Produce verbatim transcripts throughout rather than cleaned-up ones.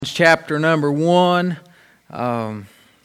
Chapter number one. Um,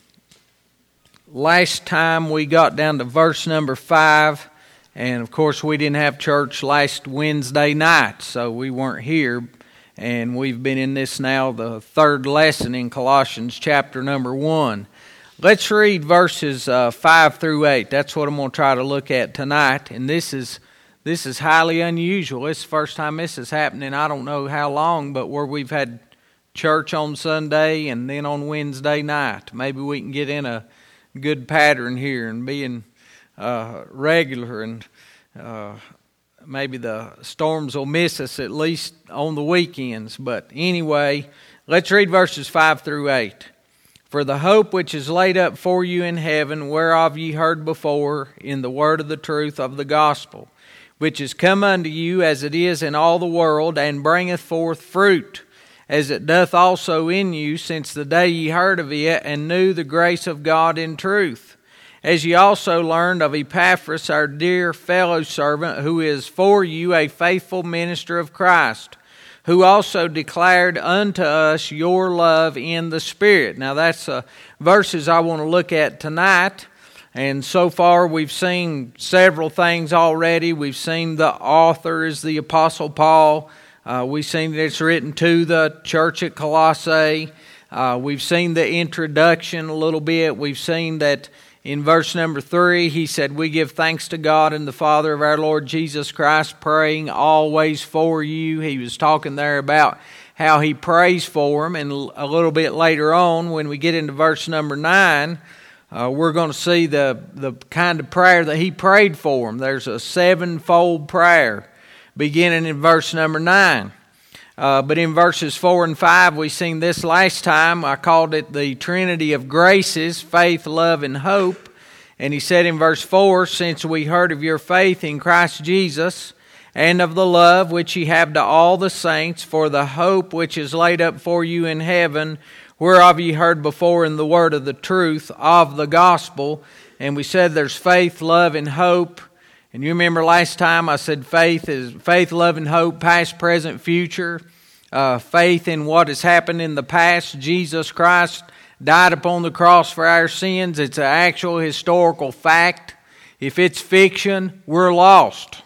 last time we got down to verse number five, and of course we didn't have church last Wednesday night, so we weren't here. And we've been in this now, the third lesson in Colossians chapter number one. Let's read verses uh, five through eight. That's what I'm going to try to look at tonight. And this is this is highly unusual. It's the first time this is happening. I don't know how long, but where we've had church on Sunday and then on Wednesday night. Maybe we can get in a good pattern here and being uh, regular, and uh, maybe the storms will miss us at least on the weekends. But anyway, let's read verses five through eight. For the hope which is laid up for you in heaven, whereof ye heard before in the word of the truth of the gospel, which is come unto you as it is in all the world, and bringeth forth fruit, as it doth also in you, since the day ye heard of it, and knew the grace of God in truth. As ye also learned of Epaphras, our dear fellow servant, who is for you a faithful minister of Christ, who also declared unto us your love in the Spirit. Now that's uh, verses I want to look at tonight. And so far we've seen several things already. We've seen the author is the Apostle Paul. Uh, we've seen that it's written to the church at Colossae. Uh, we've seen the introduction a little bit. We've seen that in verse number three, he said, we give thanks to God and the Father of our Lord Jesus Christ, praying always for you. He was talking there about how he prays for them. And a little bit later on, when we get into verse number nine, uh, we're going to see the, the kind of prayer that he prayed for them. There's a sevenfold prayer, beginning in verse number nine. Uh, but in verses four and five, we've seen this last time. I called it the Trinity of graces, faith, love, and hope. And he said in verse four, since we heard of your faith in Christ Jesus, and of the love which ye have to all the saints, for the hope which is laid up for you in heaven, whereof ye heard before in the word of the truth of the gospel. And we said there's faith, love, and hope. And you remember last time I said faith is faith, love, and hope, past, present, future. Uh, faith in what has happened in the past. Jesus Christ died upon the cross for our sins. It's an actual historical fact. If it's fiction, we're lost.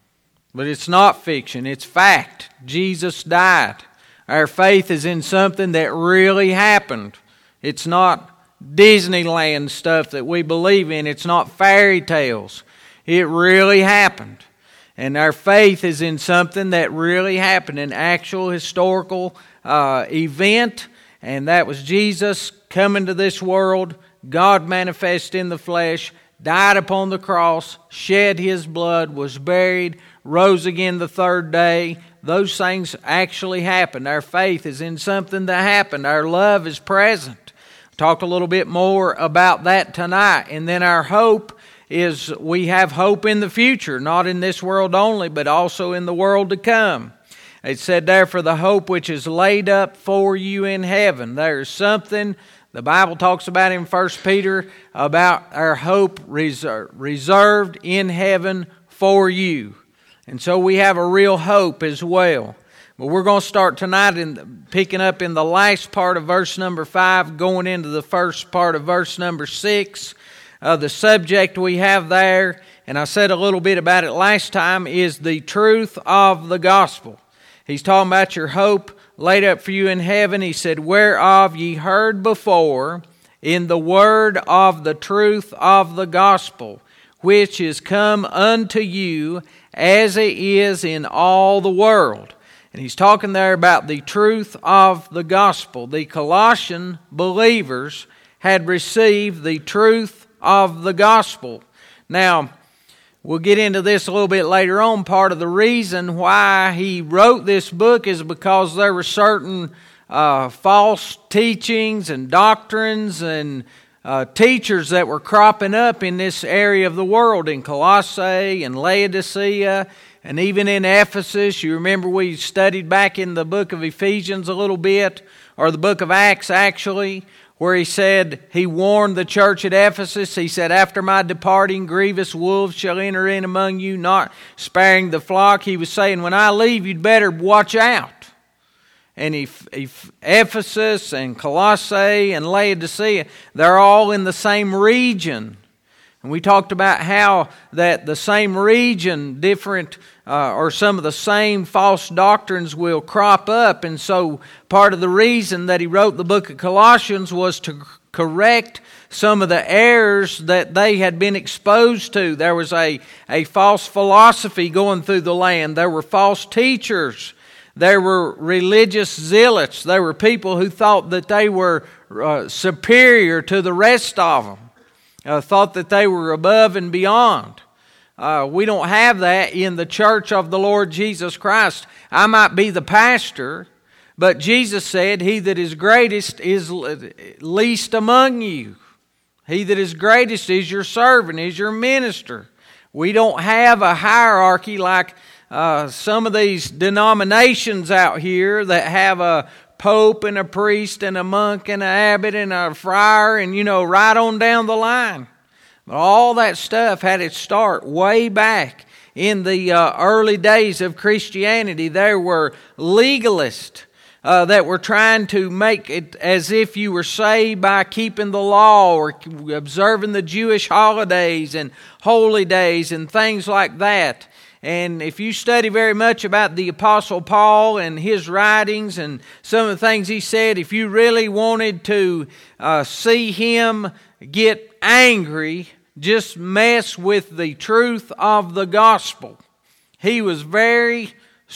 But it's not fiction, it's fact. Jesus died. Our faith is in something that really happened. It's not Disneyland stuff that we believe in. It's not fairy tales. It really happened. And our faith is in something that really happened, an actual historical uh, event. And that was Jesus coming to this world, God manifest in the flesh, died upon the cross, shed His blood, was buried, rose again the third day. Those things actually happened. Our faith is in something that happened. Our love is present. Talk a little bit more about that tonight. And then our hope is we have hope in the future, not in this world only, but also in the world to come. It said there, for the hope which is laid up for you in heaven. There's something the Bible talks about in First Peter about our hope reser- reserved in heaven for you. And so we have a real hope as well. But we're going to start tonight in picking up in the last part of verse number five, going into the first part of verse number six. Uh, the subject we have there, and I said a little bit about it last time, is the truth of the gospel. He's talking about your hope laid up for you in heaven. He said, whereof ye heard before in the word of the truth of the gospel, which is come unto you as it is in all the world. And he's talking there about the truth of the gospel. The Colossian believers had received the truth of the gospel. Now, we'll get into this a little bit later on. Part of the reason why he wrote this book is because there were certain uh, false teachings and doctrines and uh, teachers that were cropping up in this area of the world, in Colossae and Laodicea and even in Ephesus. You remember we studied back in the book of Ephesians a little bit, or the book of Acts actually, where he said, he warned the church at Ephesus. He said, after my departing, grievous wolves shall enter in among you, not sparing the flock. He was saying, when I leave, you'd better watch out. and Ephesus and Colossae and Laodicea, they're all in the same region. And we talked about how that the same region, different uh, or some of the same false doctrines will crop up. And so part of the reason that he wrote the book of Colossians was to correct some of the errors that they had been exposed to. There was a, a false philosophy going through the land. There were false teachers. There were religious zealots. There were people who thought that they were uh, superior to the rest of them. Uh, thought that they were above and beyond. Uh, we don't have that in the church of the Lord Jesus Christ. I might be the pastor, but Jesus said, "He that is greatest is least among you. He that is greatest is your servant, is your minister." We don't have a hierarchy like uh, some of these denominations out here that have a pope and a priest and a monk and an abbot and a friar and, you know, right on down the line. But all that stuff had its start way back in the uh, early days of Christianity. There were legalists uh, that were trying to make it as if you were saved by keeping the law or observing the Jewish holidays and holy days and things like that. And if you study very much about the Apostle Paul and his writings and some of the things he said, if you really wanted to uh, see him get angry, just mess with the truth of the gospel. He was very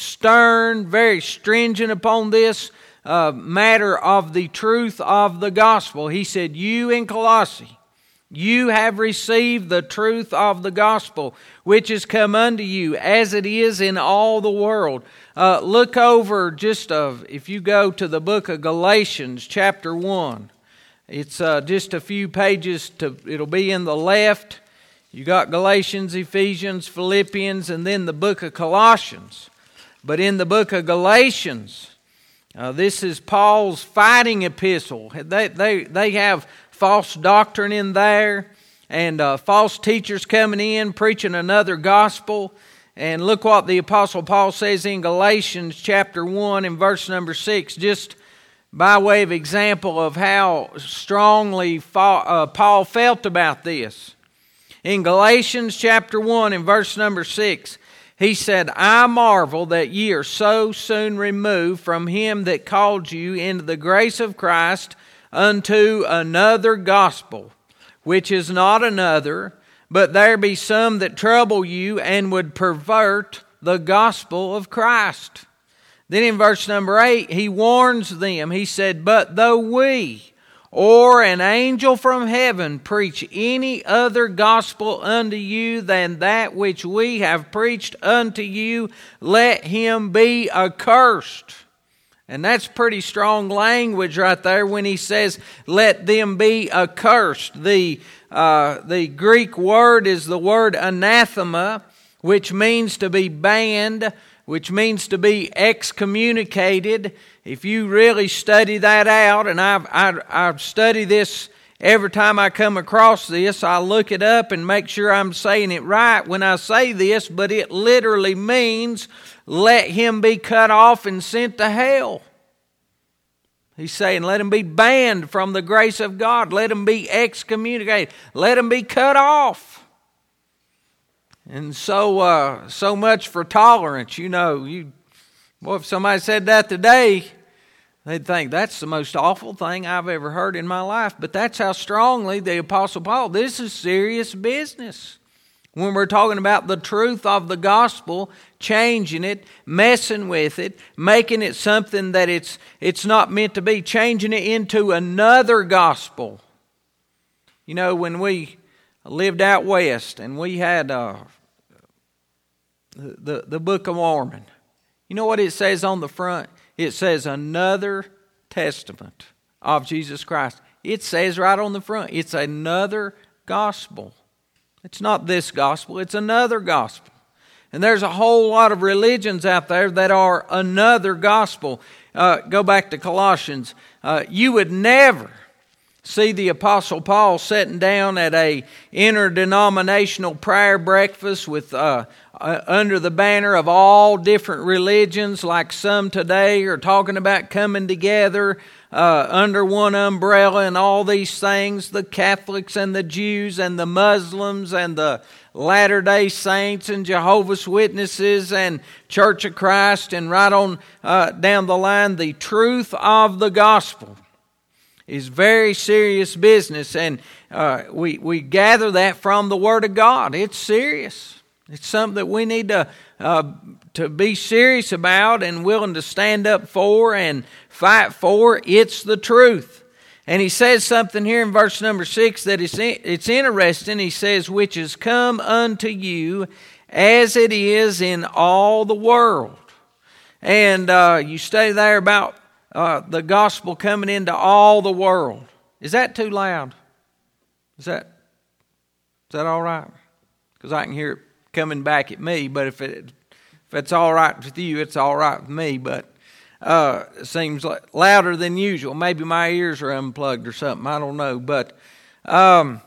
stern, very stringent upon this uh, matter of the truth of the gospel. He said, "You in Colossae, you have received the truth of the gospel, which is come unto you, as it is in all the world." Uh, look over just, uh, if you go to the book of Galatians, chapter one. It's uh, just a few pages, to. It'll be in the left. You got Galatians, Ephesians, Philippians, and then the book of Colossians. But in the book of Galatians, uh, this is Paul's fighting epistle. They, they, they have false doctrine in there, and uh, false teachers coming in preaching another gospel. And look what the Apostle Paul says in Galatians chapter one and verse number six, just by way of example of how strongly Paul felt about this. In Galatians chapter one and verse number six, he said, "I marvel that ye are so soon removed from him that called you into the grace of Christ unto another gospel, which is not another, but there be some that trouble you and would pervert the gospel of Christ." Then in verse number eight, he warns them. He said, "But though we or an angel from heaven preach any other gospel unto you than that which we have preached unto you, let him be accursed." And that's pretty strong language right there when he says, "Let them be accursed." The, uh, the Greek word is the word anathema, which means to be banned, which means to be excommunicated. If you really study that out, and I've, I, I study this every time I come across this, I look it up and make sure I'm saying it right when I say this, but it literally means, let him be cut off and sent to hell. He's saying, let him be banned from the grace of God. Let him be excommunicated. Let him be cut off. And so, uh, so much for tolerance. You know, you, well, if somebody said that today, they'd think that's the most awful thing I've ever heard in my life. But that's how strongly the Apostle Paul, this is serious business. When we're talking about the truth of the gospel, changing it, messing with it, making it something that it's it's not meant to be, changing it into another gospel. You know, when we lived out west and we had uh, the, the Book of Mormon, you know what it says on the front? It says another testament of Jesus Christ. It says right on the front, it's another gospel. It's not this gospel, it's another gospel. And there's a whole lot of religions out there that are another gospel. Uh, go back to Colossians. Uh, you would never see the Apostle Paul sitting down at a interdenominational prayer breakfast with uh, uh, under the banner of all different religions, like some today are talking about coming together uh, under one umbrella and all these things, the Catholics and the Jews and the Muslims and the Latter-day Saints and Jehovah's Witnesses and Church of Christ, and right on uh, down the line. The truth of the gospel is very serious business, and uh, we we gather that from the Word of God. It's serious. It's something that we need to uh, to be serious about and willing to stand up for and fight for. It's the truth. And he says something here in verse number six that is it's interesting. He says, which is come unto you as it is in all the world. And uh, you stay there about uh, the gospel coming into all the world. Is that too loud? Is that, is that all right? Because I can hear it coming back at me, but if it if it's all right with you, it's all right with me. But uh, it seems like louder than usual. Maybe my ears are unplugged or something. I don't know. But um,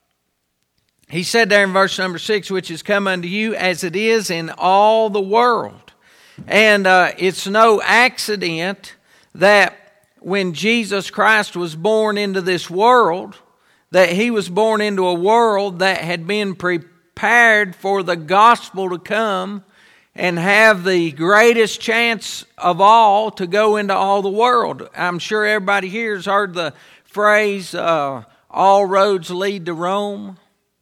he said there in verse number six, which is come unto you as it is in all the world. And uh, it's no accident that when Jesus Christ was born into this world, that he was born into a world that had been prepared for the gospel to come and have the greatest chance of all to go into all the world. I'm sure everybody here has heard the phrase, uh, all roads lead to Rome.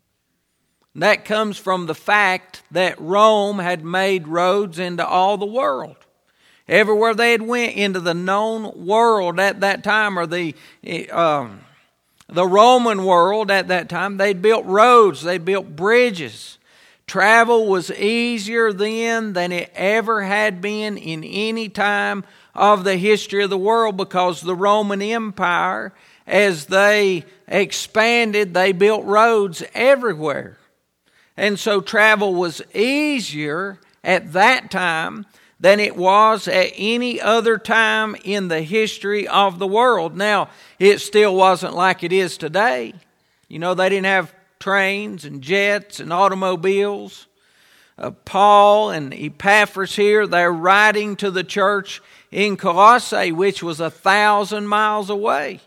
That comes from the fact that Rome had made roads into all the world. Everywhere they had went into the known world at that time, or the um, the Roman world at that time, they'd built roads, they built bridges. Travel was easier then than it ever had been in any time of the history of the world, because the Roman Empire, as they expanded, they built roads everywhere. And so travel was easier at that time than it was at any other time in the history of the world. Now, it still wasn't like it is today. You know, they didn't have trains and jets and automobiles. Uh, Paul and Epaphras here, they're writing to the church in Colossae, which was a thousand miles away.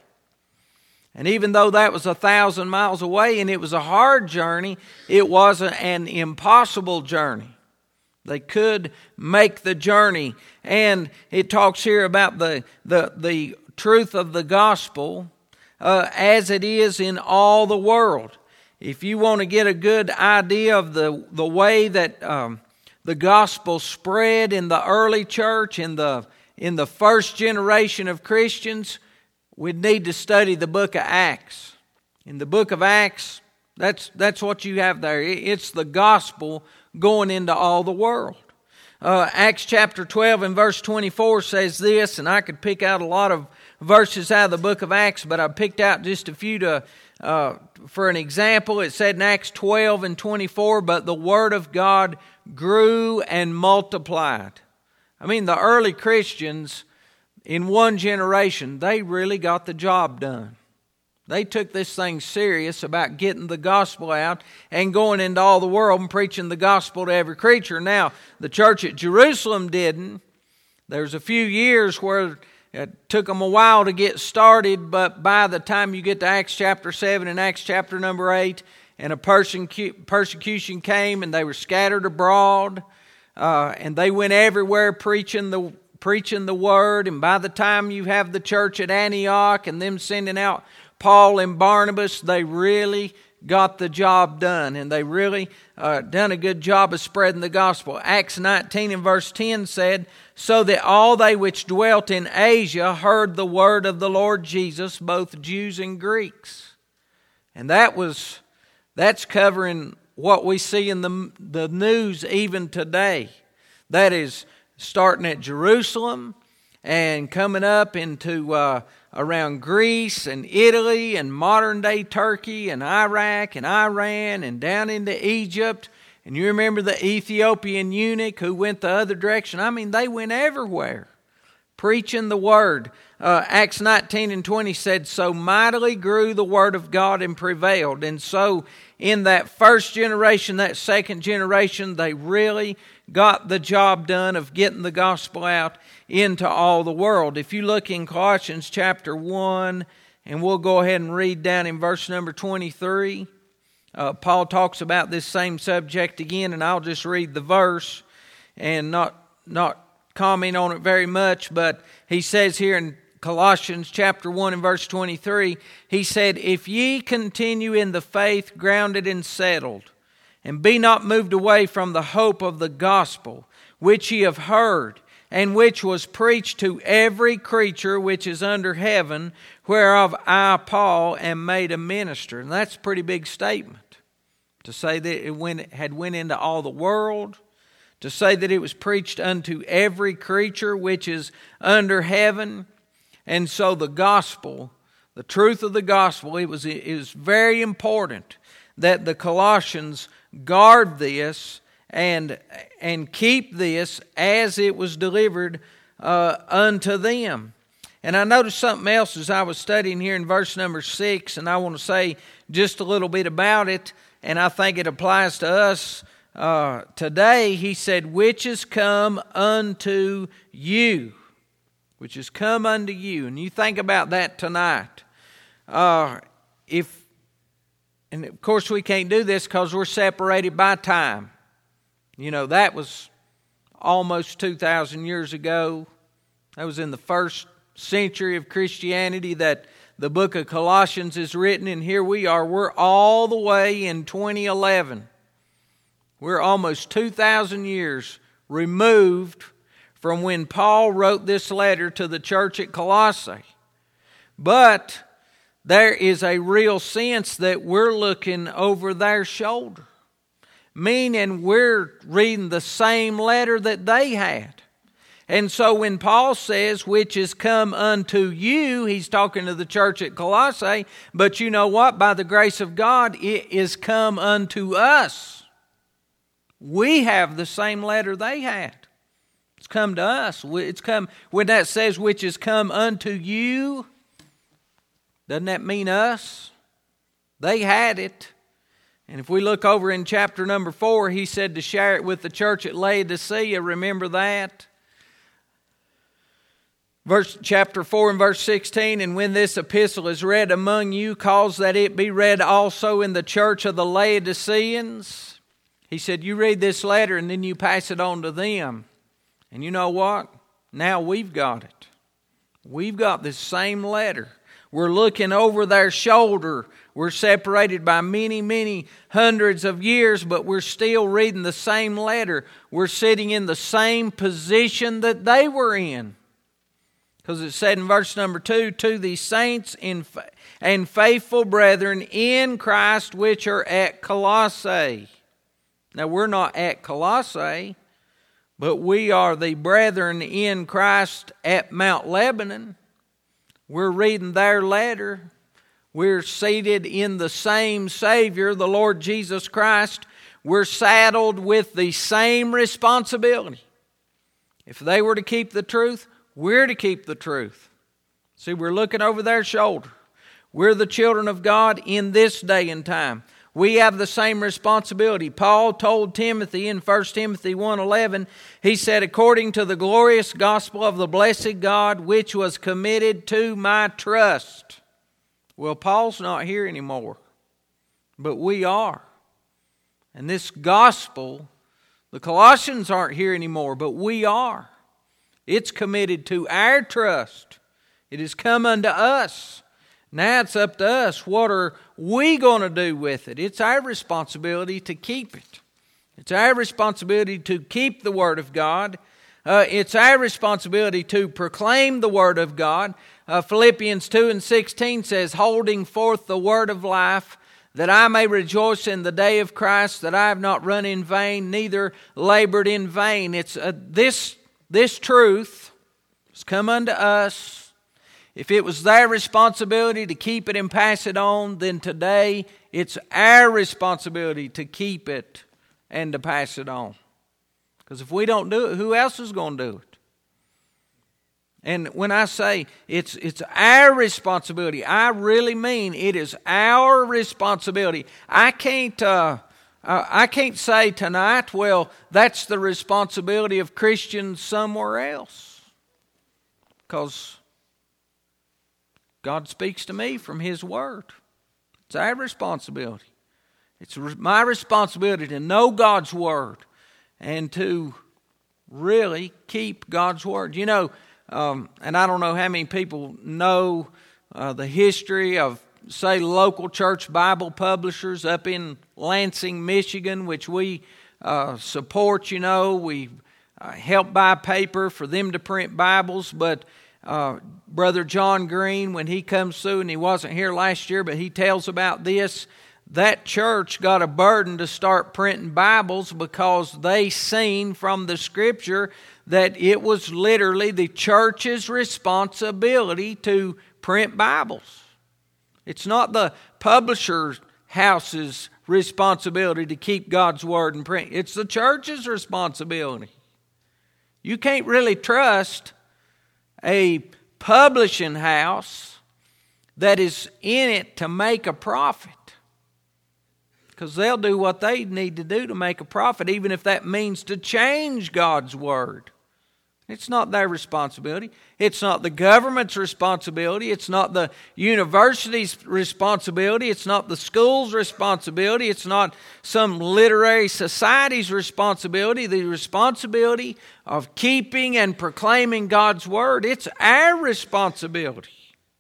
And even though that was a thousand miles away and it was a hard journey, it wasn't an impossible journey. They could make the journey. And it talks here about the, the, the truth of the gospel uh, as it is in all the world. If you want to get a good idea of the, the way that um, the gospel spread in the early church, in the, in the first generation of Christians, we'd need to study the book of Acts. In the book of Acts, that's, that's what you have there. It's the gospel going into all the world. Uh, Acts chapter twelve and verse twenty-four says this, and I could pick out a lot of verses out of the book of Acts, but I picked out just a few to uh, for an example. It said in Acts twelve and twenty-four, but the word of God grew and multiplied. I mean, the early Christians in one generation, they really got the job done. They took this thing serious about getting the gospel out and going into all the world and preaching the gospel to every creature. Now, the church at Jerusalem didn't. There's a few years where it took them a while to get started, but by the time you get to Acts chapter seven and Acts chapter number eight, and a persecu- persecution came and they were scattered abroad, uh, and they went everywhere preaching the preaching the word. And by the time you have the church at Antioch and them sending out Paul and Barnabas, they really got the job done, and they really uh, done a good job of spreading the gospel. Acts nineteen and verse ten said, so that all they which dwelt in Asia heard the word of the Lord Jesus, both Jews and Greeks. And that was, that's covering what we see in the, the news even today. That is starting at Jerusalem and coming up into uh, around Greece and Italy and modern-day Turkey and Iraq and Iran and down into Egypt. And you remember the Ethiopian eunuch who went the other direction. I mean, they went everywhere preaching the Word. Uh, Acts nineteen and twenty said, so mightily grew the Word of God and prevailed. And so in that first generation, that second generation, they really got the job done of getting the gospel out into all the world. If you look in Colossians chapter one, and we'll go ahead and read down in verse number twenty-three, uh, Paul talks about this same subject again, and I'll just read the verse and not not comment on it very much, but he says here in Colossians chapter one and verse twenty-three, he said, if ye continue in the faith, grounded and settled, and be not moved away from the hope of the gospel, which ye have heard, and which was preached to every creature which is under heaven, whereof I, Paul, am made a minister. And that's a pretty big statement, to say that it went, had went into all the world, to say that it was preached unto every creature which is under heaven. And so the gospel, the truth of the gospel, it was, it was very important that the Colossians guard this and, and keep this as it was delivered uh, unto them. And I noticed something else as I was studying here in verse number six, and I want to say just a little bit about it, and I think it applies to us uh, today. He said, which is come unto you. Which is come unto you. And you think about that tonight. Uh, if, and of course we can't do this because we're separated by time. You know, that was almost two thousand years ago. That was in the first century of Christianity that the book of Colossians is written. And here we are. We're all the way in twenty eleven. We're almost two thousand years removed from when Paul wrote this letter to the church at Colossae. But there is a real sense that we're looking over their shoulder, meaning we're reading the same letter that they had. And so when Paul says, which is come unto you, he's talking to the church at Colossae, but you know what? By the grace of God, it is come unto us. We have the same letter they had. It's come to us. It's come, when that says, which is come unto you, doesn't that mean us? They had it. And if we look over in chapter number four, he said to share it with the church at Laodicea. Remember that? Verse, chapter four and verse sixteen, and when this epistle is read among you, cause that it be read also in the church of the Laodiceans. He said, you read this letter and then you pass it on to them. And you know what? Now we've got it. We've got this same letter. We're looking over their shoulder. We're separated by many, many hundreds of years, but we're still reading the same letter. We're sitting in the same position that they were in. Because it said in verse number two, to the saints and faithful brethren in Christ which are at Colossae. Now we're not at Colossae, but we are the brethren in Christ at Mount Lebanon. We're reading their letter. We're seated in the same Savior, the Lord Jesus Christ. We're saddled with the same responsibility. If they were to keep the truth, we're to keep the truth. See, we're looking over their shoulder. We're the children of God in this day and time. We have the same responsibility. Paul told Timothy in First Timothy one eleven, he said, according to the glorious gospel of the blessed God, which was committed to my trust. Well, Paul's not here anymore, but we are. And this gospel, the Colossians aren't here anymore, but we are. It's committed to our trust. It has come unto us. Now it's up to us. What are we going to do with it? It's our responsibility to keep it. It's our responsibility to keep the Word of God. Uh, it's our responsibility to proclaim the Word of God. Uh, Philippians two and sixteen says, holding forth the Word of life, that I may rejoice in the day of Christ, that I have not run in vain, neither labored in vain. It's uh, this, this truth has come unto us. If it was their responsibility to keep it and pass it on, then today it's our responsibility to keep it and to pass it on. Because if we don't do it, who else is going to do it? And when I say it's it's our responsibility, I really mean it is our responsibility. I can't uh, I can't say tonight, well, that's the responsibility of Christians somewhere else, because God speaks to me from His Word. It's our responsibility. It's my responsibility to know God's Word and to really keep God's Word. You know, um, and I don't know how many people know uh, the history of, say, local church Bible publishers up in Lansing, Michigan, which we uh, support. You know, we uh, help buy paper for them to print Bibles. But uh, Brother John Green, when he comes through, and he wasn't here last year, but he tells about this, that church got a burden to start printing Bibles because they seen from the Scripture that it was literally the church's responsibility to print Bibles. It's not the publisher house's responsibility to keep God's Word in print. It's the church's responsibility. You can't really trust a publishing house that is in it to make a profit, because they'll do what they need to do to make a profit, even if that means to change God's Word. It's not their responsibility. It's not the government's responsibility. It's not the university's responsibility. It's not the school's responsibility. It's not some literary society's responsibility. The responsibility of keeping and proclaiming God's Word, it's our responsibility.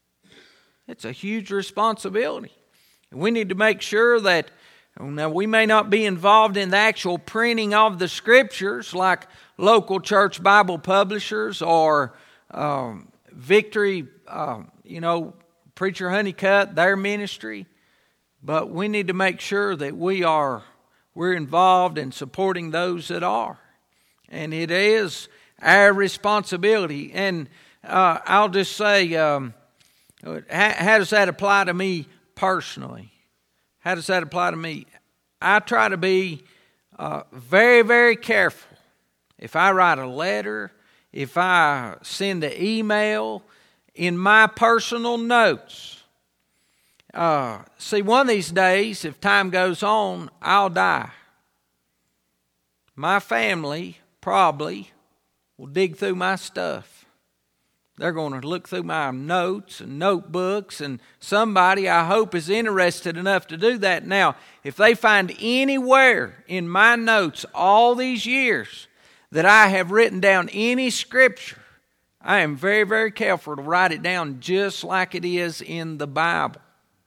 It's a huge responsibility. And we need to make sure that, now we may not be involved in the actual printing of the Scriptures like local church Bible publishers or um, Victory, uh, you know, Preacher Honeycutt, their ministry. But we need to make sure that we are, we're involved in supporting those that are. And it is our responsibility. And uh, I'll just say, um, how, how does that apply to me personally? How does that apply to me? I try to be uh, very, very careful. If I write a letter, if I send an email, in my personal notes. Uh, see, one of these days, if time goes on, I'll die. My family probably will dig through my stuff. They're going to look through my notes and notebooks, and somebody, I hope, is interested enough to do that. Now, if they find anywhere in my notes all these years that I have written down any Scripture, I am very, very careful to write it down just like it is in the Bible.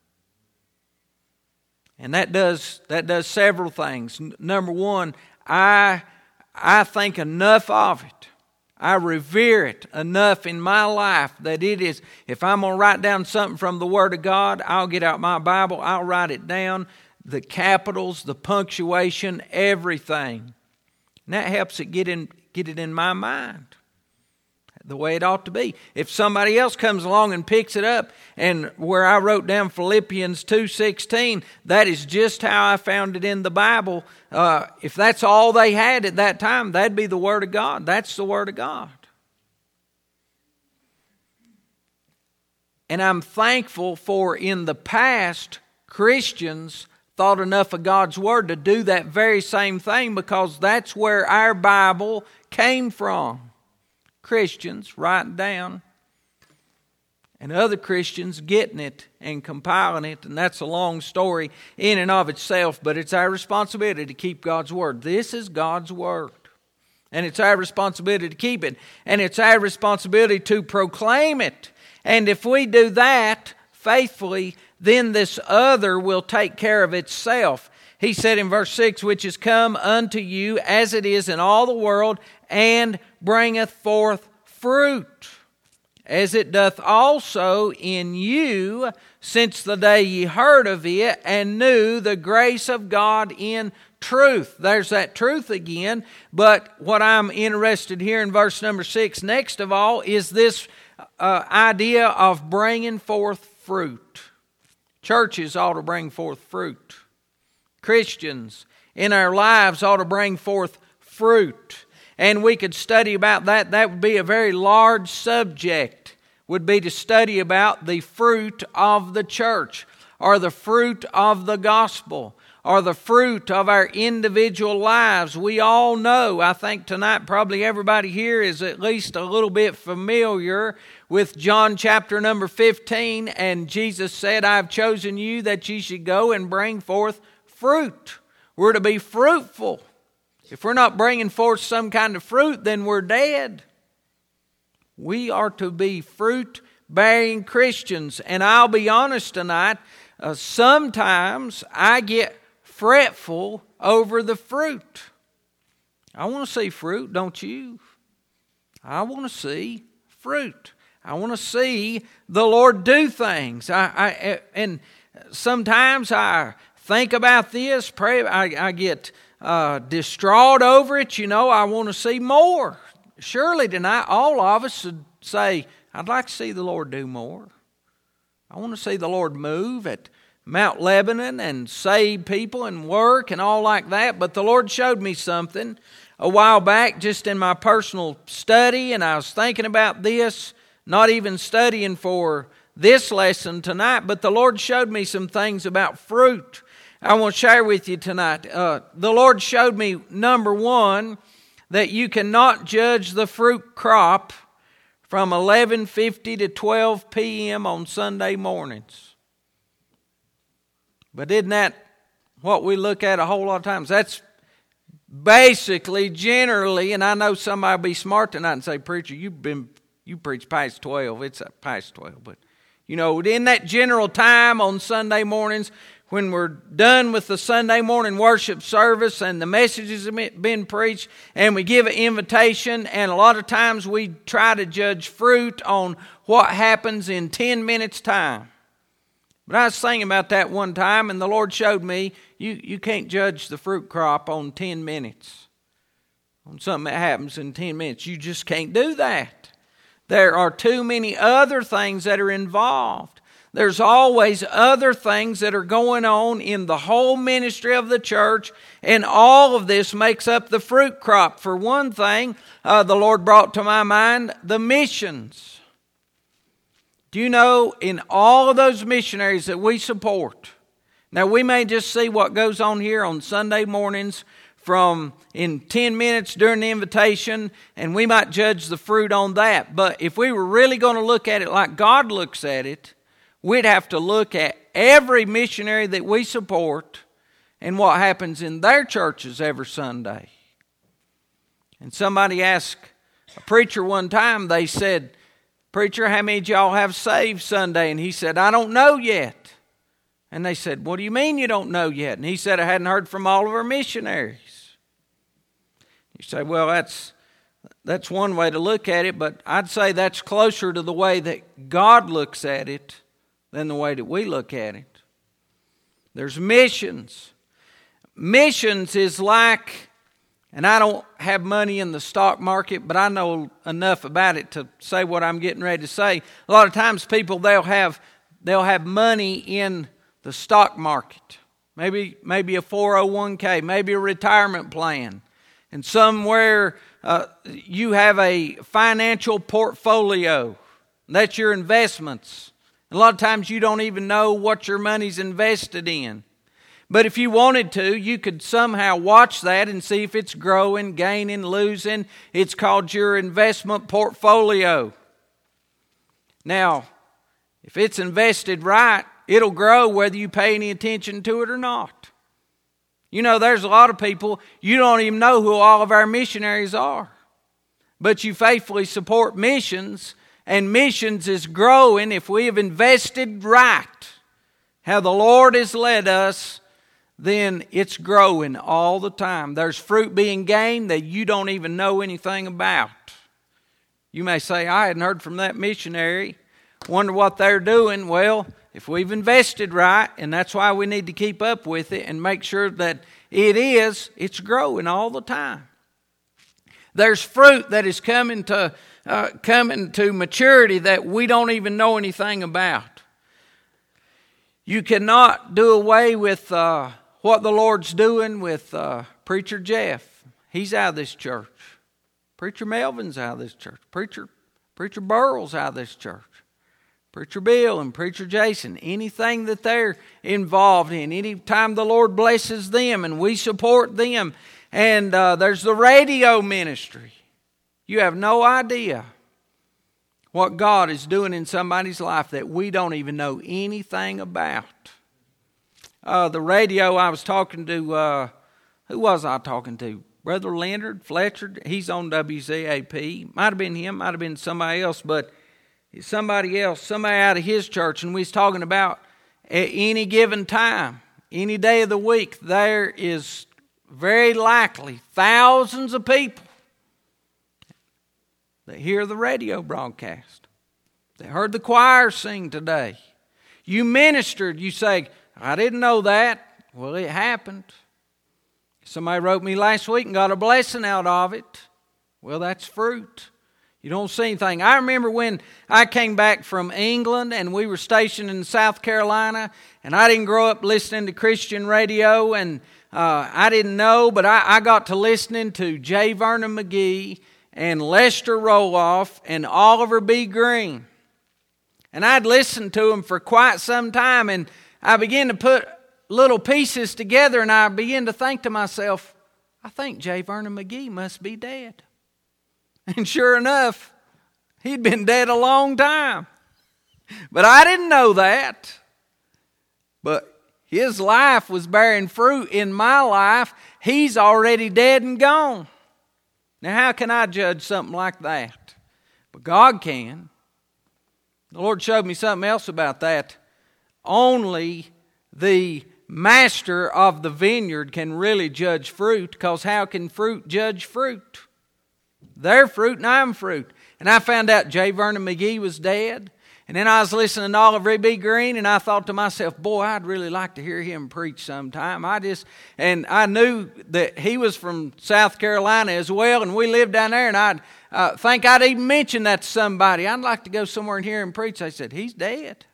And that does that does several things. Number one, I I think enough of it. I revere it enough in my life that it is, if I'm going to write down something from the Word of God, I'll get out my Bible, I'll write it down, the capitals, the punctuation, everything. And that helps it get in, get it in my mind the way it ought to be. If somebody else comes along and picks it up, and where I wrote down Philippians two sixteen, that is just how I found it in the Bible. Uh, if that's all they had at that time, that'd be the Word of God. That's the Word of God. And I'm thankful for, in the past, Christians thought enough of God's Word to do that very same thing, because that's where our Bible came from. Christians writing down, and other Christians getting it and compiling it, and that's a long story in and of itself, but it's our responsibility to keep God's Word. This is God's Word, and it's our responsibility to keep it, and it's our responsibility to proclaim it. And if we do that faithfully, then this other will take care of itself. He said in verse six, which is come unto you as it is in all the world, and bringeth forth fruit, as it doth also in you, since the day ye heard of it, and knew the grace of God in truth. There's that truth again. But what I'm interested here in verse number six, next of all, is this uh, idea of bringing forth fruit. Churches ought to bring forth fruit. Christians in our lives ought to bring forth fruit. and we could study about that. That would be a very large subject, would be to study about the fruit of the church, or the fruit of the gospel, or the fruit of our individual lives. We all know, I think tonight probably everybody here is at least a little bit familiar with John chapter number fifteen, and Jesus said, I've chosen you that ye should go and bring forth fruit. We're to be fruitful. If we're not bringing forth some kind of fruit, then we're dead. We are to be fruit-bearing Christians. And I'll be honest tonight, uh, sometimes I get fretful over the fruit. I want to see fruit, don't you? I want to see fruit. I want to see the Lord do things. I, I and sometimes I think about this, pray. I, I get uh, distraught over it. You know, I want to see more. Surely tonight, all of us should say, I'd like to see the Lord do more. I want to see the Lord move at Mount Lebanon and save people and work and all like that. But the Lord showed me something a while back just in my personal study, and I was thinking about this, not even studying for this lesson tonight, but the Lord showed me some things about fruit I want to share with you tonight. Uh, the Lord showed me, number one, that you cannot judge the fruit crop from eleven fifty to twelve p.m. on Sunday mornings. But isn't that what we look at a whole lot of times? That's basically, generally, and I know somebody will be smart tonight and say, preacher, you've been you preach past twelve. It's past twelve. But, you know, in that general time on Sunday mornings, when we're done with the Sunday morning worship service and the messages have been preached and we give an invitation, and a lot of times we try to judge fruit on what happens in ten minutes time. But I was thinking about that one time, and the Lord showed me you, you can't judge the fruit crop on ten minutes. On something that happens in ten minutes. You just can't do that. There are too many other things that are involved. There's always other things that are going on in the whole ministry of the church, and all of this makes up the fruit crop. For one thing, uh, the Lord brought to my mind the missions. Do you know, in all of those missionaries that we support, now we may just see what goes on here on Sunday mornings from in ten minutes during the invitation, and we might judge the fruit on that. But if we were really going to look at it like God looks at it, we'd have to look at every missionary that we support and what happens in their churches every Sunday. And somebody asked a preacher one time, they said, preacher, how many of y'all have saved Sunday? And he said, I don't know yet. And they said, what do you mean you don't know yet? And he said, I hadn't heard from all of our missionaries. You say, well, that's that's one way to look at it, but I'd say that's closer to the way that God looks at it than the way that we look at it. There's missions. Missions is like, and I don't have money in the stock market, but I know enough about it to say what I'm getting ready to say. A lot of times people, they'll have they'll have money in the stock market. Maybe, maybe a four oh one k, maybe a retirement plan. And somewhere uh, you have a financial portfolio. That's your investments. A lot of times you don't even know what your money's invested in. But if you wanted to, you could somehow watch that and see if it's growing, gaining, losing. It's called your investment portfolio. Now, if it's invested right, it'll grow whether you pay any attention to it or not. You know, there's a lot of people, you don't even know who all of our missionaries are. But you faithfully support missions, and missions is growing if we have invested right. How the Lord has led us, then it's growing all the time. There's fruit being gained that you don't even know anything about. You may say, I hadn't heard from that missionary. Wonder what they're doing. Well, if we've invested right, and that's why we need to keep up with it and make sure that it is, it's growing all the time. There's fruit that is coming to uh, coming to maturity that we don't even know anything about. You cannot do away with uh, what the Lord's doing with uh, Preacher Jeff. He's out of this church. Preacher Melvin's out of this church. Preacher, Preacher Burrell's out of this church. Preacher Bill and Preacher Jason, anything that they're involved in, any time the Lord blesses them and we support them. And uh, there's the radio ministry. You have no idea what God is doing in somebody's life that we don't even know anything about. Uh, the radio, I was talking to, uh, who was I talking to? Brother Leonard Fletcher. He's on W Z A P. Might have been him, might have been somebody else, but somebody else, somebody out of his church. And we was talking about at any given time, any day of the week, there is very likely thousands of people that hear the radio broadcast. They heard the choir sing today. You ministered, you say, I didn't know that. Well, it happened. Somebody wrote me last week and got a blessing out of it. Well, that's fruit. You don't see anything. I remember when I came back from England and we were stationed in South Carolina, and I didn't grow up listening to Christian radio, and uh, I didn't know, but I, I got to listening to J. Vernon McGee and Lester Roloff and Oliver B. Green. And I'd listened to them for quite some time, and I began to put little pieces together, and I began to think to myself, I think J. Vernon McGee must be dead. And sure enough, he'd been dead a long time. But I didn't know that. But his life was bearing fruit in my life. He's already dead and gone. Now, how can I judge something like that? But God can. The Lord showed me something else about that. Only the master of the vineyard can really judge fruit, because how can fruit judge fruit? They're fruit and I'm fruit. And I found out J. Vernon McGee was dead. And then I was listening to Oliver B. Green, and I thought to myself, boy, I'd really like to hear him preach sometime. I just, and I knew that he was from South Carolina as well, and we lived down there, and I'd uh, think I'd even mention that to somebody. I'd like to go somewhere and hear him preach. They said, he's dead.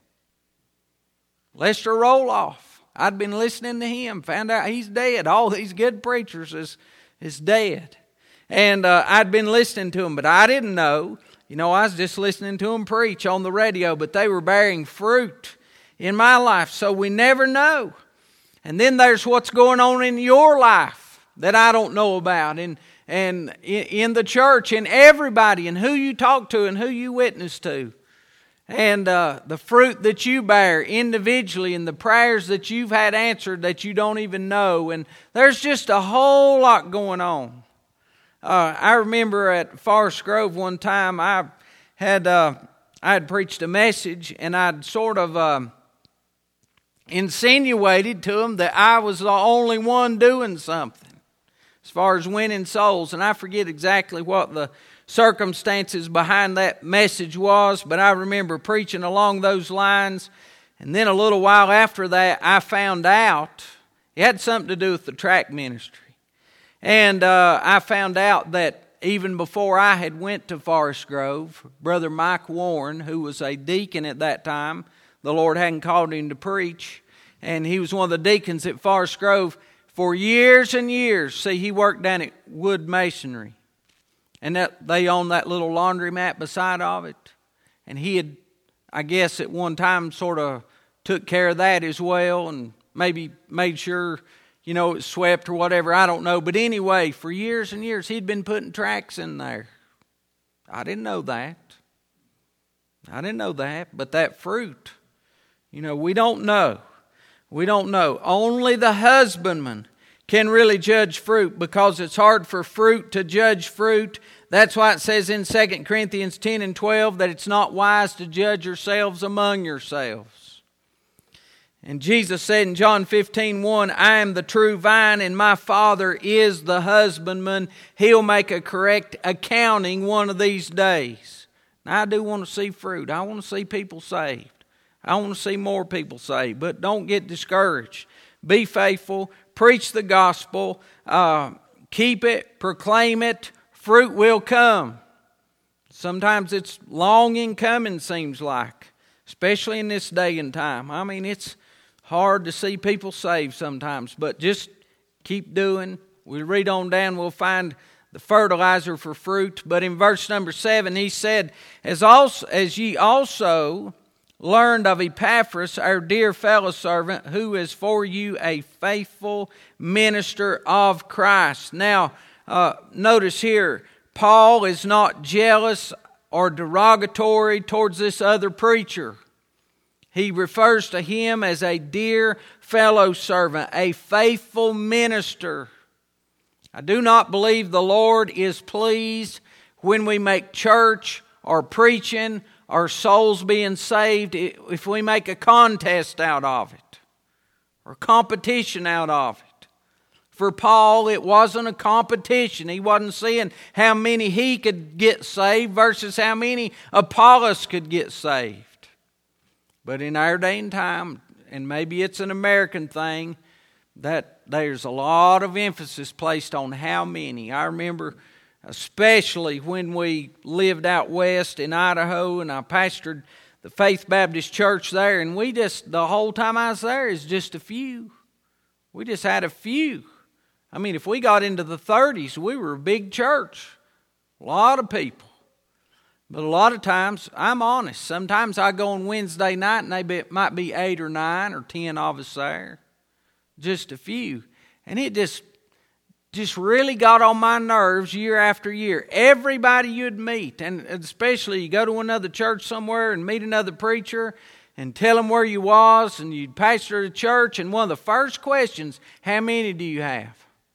Lester Roloff. I'd been listening to him, found out he's dead. All these good preachers is, is dead. And uh, I'd been listening to them, but I didn't know. You know, I was just listening to them preach on the radio, but they were bearing fruit in my life, so we never know. And then there's what's going on in your life that I don't know about, and, and in the church, and everybody, and who you talk to, and who you witness to. And uh, the fruit that you bear individually, and the prayers that you've had answered that you don't even know. And there's just a whole lot going on. Uh, I remember at Forest Grove one time, I had uh, I had preached a message, and I'd sort of uh, insinuated to them that I was the only one doing something as far as winning souls. And I forget exactly what the circumstances behind that message was, but I remember preaching along those lines. And then a little while after that, I found out it had something to do with the track ministry. And uh, I found out that even before I had went to Forest Grove, Brother Mike Warren, who was a deacon at that time, the Lord hadn't called him to preach, and he was one of the deacons at Forest Grove for years and years. See, he worked down at Wood Masonry, and that they owned that little laundromat beside of it. And he had, I guess, at one time sort of took care of that as well, and maybe made sure, you know, it swept or whatever, I don't know. But anyway, for years and years, he'd been putting tracks in there. I didn't know that. I didn't know that. But that fruit, you know, we don't know. We don't know. Only the husbandman can really judge fruit, because it's hard for fruit to judge fruit. That's why it says in Second Corinthians ten and twelve that it's not wise to judge yourselves among yourselves. And Jesus said in John fifteen one, I am the true vine and my Father is the husbandman. He'll make a correct accounting one of these days. Now, I do want to see fruit. I want to see people saved. I want to see more people saved. But don't get discouraged. Be faithful. Preach the gospel. Uh, keep it. Proclaim it. Fruit will come. Sometimes it's long in coming, seems like. Especially in this day and time. I mean, it's hard to see people saved sometimes, but just keep doing. We read on down, we'll find the fertilizer for fruit. But in verse number seven, he said, as also as ye also learned of Epaphras, our dear fellow servant, who is for you a faithful minister of Christ. Now, uh, notice here, Paul is not jealous or derogatory towards this other preacher. He refers to him as a dear fellow servant, a faithful minister. I do not believe the Lord is pleased when we make church or preaching or souls being saved, if we make a contest out of it or competition out of it. For Paul, it wasn't a competition. He wasn't seeing how many he could get saved versus how many Apollos could get saved. But in our day and time, and maybe it's an American thing, that there's a lot of emphasis placed on how many. I remember especially when we lived out west in Idaho, and I pastored the Faith Baptist Church there, and we just, the whole time I was there, is just a few. We just had a few. I mean, if we got into the thirties, we were a big church. A lot of people. But a lot of times, I'm honest, sometimes I go on Wednesday night and they be, it might be eight or nine or ten of us there. Just a few. And it just just really got on my nerves year after year. Everybody you'd meet, and especially you go to another church somewhere and meet another preacher and tell them where you was, and you'd pastor a church, and one of the first questions, how many do you have?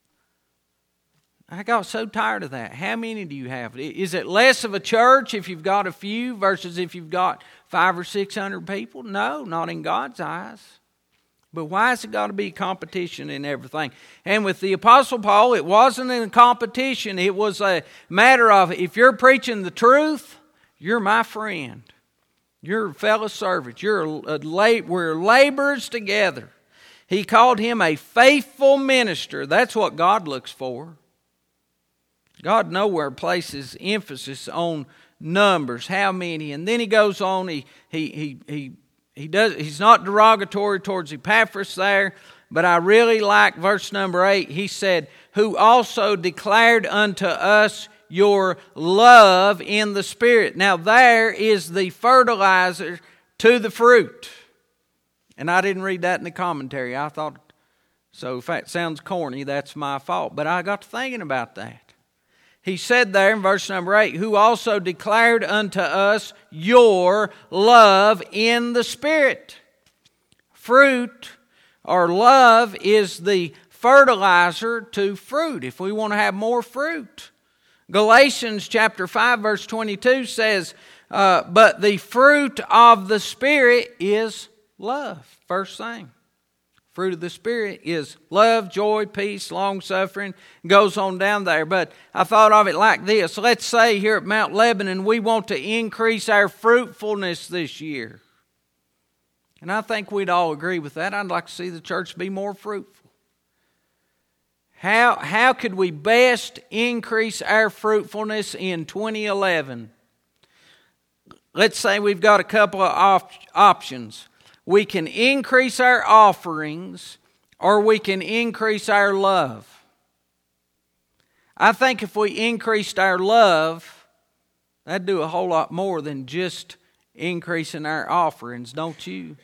I got so tired of that. How many do you have? Is it less of a church if you've got a few versus if you've got five or six hundred people? No, not in God's eyes. But why has it got to be competition in everything? And with the Apostle Paul, it wasn't a competition. It was a matter of, if you're preaching the truth, you're my friend. You're a fellow servant. You're a, a, we're laborers together. He called him a faithful minister. That's what God looks for. God nowhere places emphasis on numbers, how many. And then he goes on, he he he he he does he's not derogatory towards Epaphras there, but I really like verse number eight. He said, who also declared unto us your love in the Spirit. Now there is the fertilizer to the fruit. And I didn't read that in the commentary. I thought, so if that sounds corny, that's my fault. But I got to thinking about that. He said there in verse number eight, who also declared unto us your love in the Spirit. Fruit or love is the fertilizer to fruit if we want to have more fruit. Galatians chapter five verse twenty-two says, uh, but the fruit of the Spirit is love. First thing. Fruit of the Spirit is love, joy, peace, long-suffering. Goes on down there. But I thought of it like this. Let's say here at Mount Lebanon we want to increase our fruitfulness this year. And I think we'd all agree with that. I'd like to see the church be more fruitful. How, how could we best increase our fruitfulness in twenty eleven? Let's say we've got a couple of op- options. We can increase our offerings, or we can increase our love. I think if we increased our love, that'd do a whole lot more than just increasing our offerings, don't you?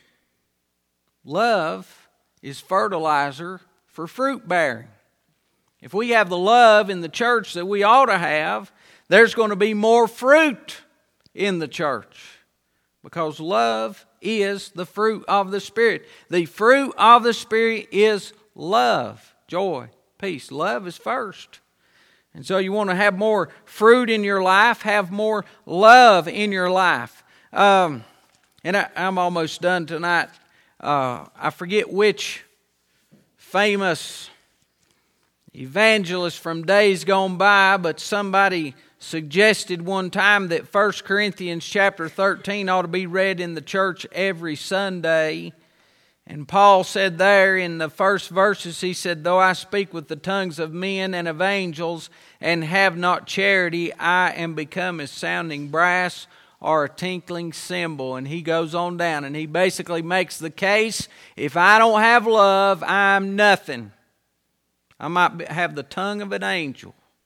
Love is fertilizer for fruit bearing. If we have the love in the church that we ought to have, there's going to be more fruit in the church. Because love is the fruit of the Spirit. The fruit of the Spirit is love, joy, peace. Love is first. And so you want to have more fruit in your life, have more love in your life. Um, and I, I'm almost done tonight. Uh, I forget which famous evangelist from days gone by, but somebody suggested one time that First Corinthians chapter thirteen ought to be read in the church every Sunday. And Paul said there in the first verses, he said, though I speak with the tongues of men and of angels and have not charity, I am become as sounding brass or a tinkling cymbal. And he goes on down and he basically makes the case, if I don't have love, I'm nothing. I might have the tongue of an angel.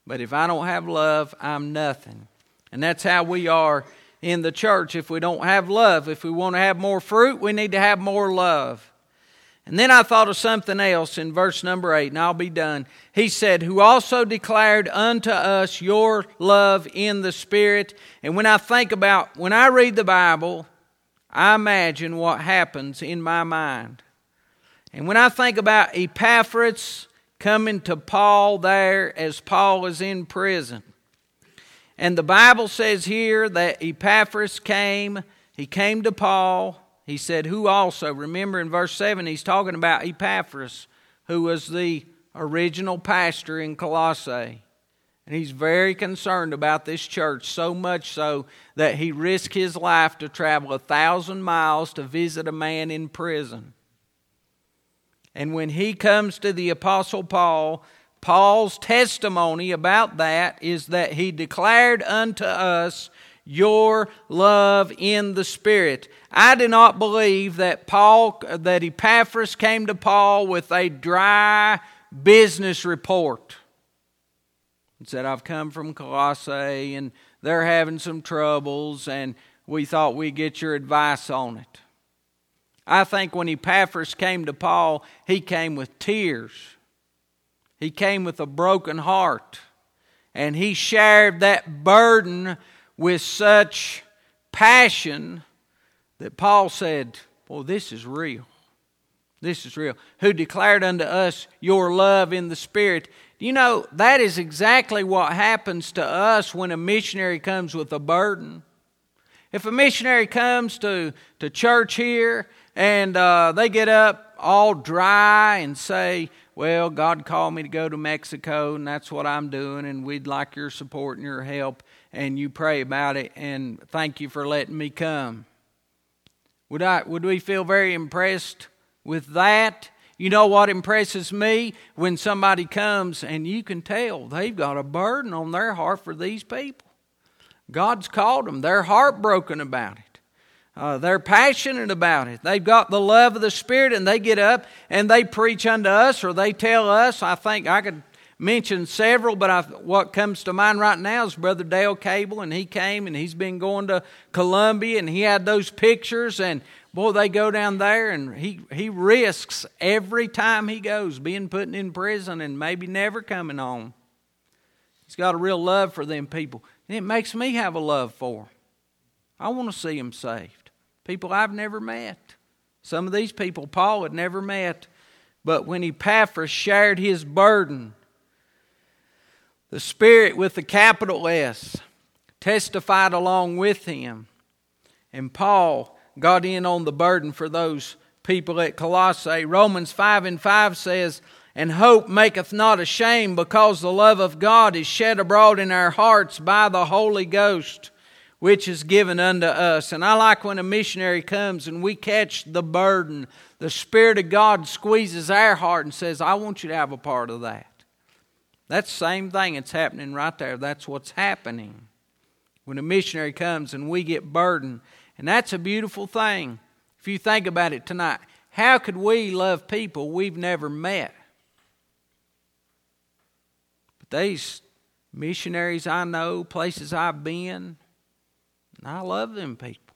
But if I don't have love, I'm nothing. And that's how we are in the church. If we don't have love, if we want to have more fruit, we need to have more love. And then I thought of something else in verse number eight, and I'll be done. He said, who also declared unto us your love in the Spirit. And when I think about, when I read the Bible, I imagine what happens in my mind. And when I think about Epaphras coming to Paul there as Paul is in prison. And the Bible says here that Epaphras came, he came to Paul. He said, who also? Remember in verse seven, he's talking about Epaphras, who was the original pastor in Colossae. And he's very concerned about this church, so much so that he risked his life to travel a thousand miles to visit a man in prison. And when he comes to the Apostle Paul, Paul's testimony about that is that he declared unto us your love in the Spirit. I do not believe that Paul, that Epaphras came to Paul with a dry business report. He said, I've come from Colossae and they're having some troubles and we thought we'd get your advice on it. I think when Epaphras came to Paul, he came with tears. He came with a broken heart. And he shared that burden with such passion that Paul said, well, this is real. This is real. Who declared unto us your love in the Spirit. You know, that is exactly what happens to us when a missionary comes with a burden. If a missionary comes to, to church here and uh, they get up all dry and say, well, God called me to go to Mexico and that's what I'm doing and we'd like your support and your help, and you pray about it and thank you for letting me come. Would I? Would we feel very impressed with that? You know what impresses me? When somebody comes and you can tell they've got a burden on their heart for these people. God's called them. They're heartbroken about it. Uh, they're passionate about it. They've got the love of the Spirit, and they get up and they preach unto us, or they tell us. I think I could mention several, but I, what comes to mind right now is Brother Dale Cable, and he came and he's been going to Columbia, and he had those pictures, and boy, they go down there, and he, he risks every time he goes being put in prison and maybe never coming home. He's got a real love for them people, and it makes me have a love for them. I want to see them saved. People I've never met. Some of these people Paul had never met, but when Epaphras shared his burden, the Spirit with the capital S testified along with him. And Paul got in on the burden for those people at Colossae. Romans five and five says, and hope maketh not ashamed, because the love of God is shed abroad in our hearts by the Holy Ghost, which is given unto us. And I like when a missionary comes and we catch the burden. The Spirit of God squeezes our heart and says, I want you to have a part of that. That's the same thing that's happening right there. That's what's happening when a missionary comes and we get burdened. And that's a beautiful thing. If you think about it tonight, how could we love people we've never met? But these missionaries I know, places I've been, I love them people.